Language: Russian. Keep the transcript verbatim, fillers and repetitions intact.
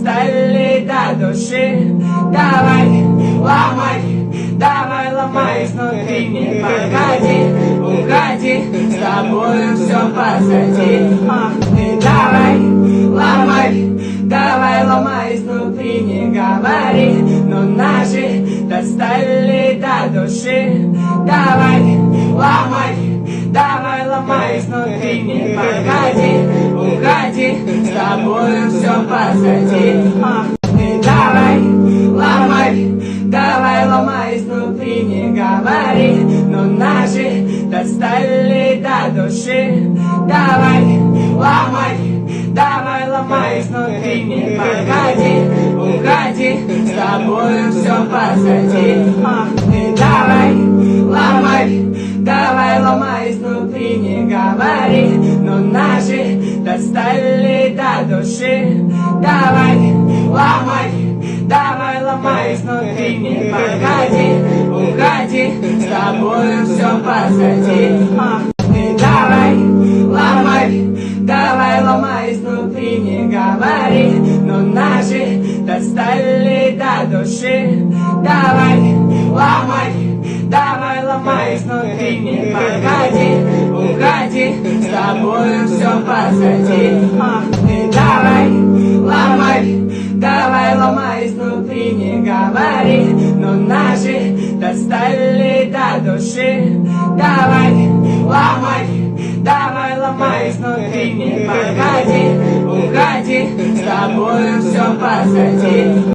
достали до души. Давай, ломай, давай ломай изнутри, не погоди, уходи, с тобою все позади. А, ты давай, ломай, давай ломай изнутри, не говори, но ножи достали до души. Давай, ломай, давай ломай изнутри, не погоди, уходи, с тобою все позади. А, ты давай, ломай, давай ломай изнутри, не говори, но ножи достали до души. Давай, ломай, давай ломай изнутри, не погоди, уходи, с тобою все позади. А, ты давай, ломай, давай ломай изнутри, не говори, но ножи достали до души. Давай, ломай, давай ломай изнутри, не погоди, уходи, с тобою все позади. А, ты давай, ломай, давай ломай изнутри, не говори, но ножи достали до души. Давай, ломай, давай ломай изнутри, не погоди, уходи, с тобою все позади. А, ты давай, ломай, давай ломай изнутри, не говори, но ножи достали до души. Давай, ломай, давай ломай изнутри, не погоди, уходи, с тобою все позади.